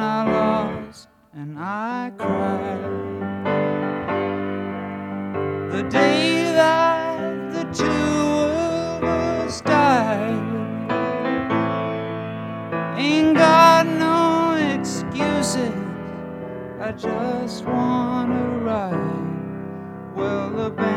I lost and I cried. The day that the two of us died, ain't got no excuses, I just wanna ride. Well, the band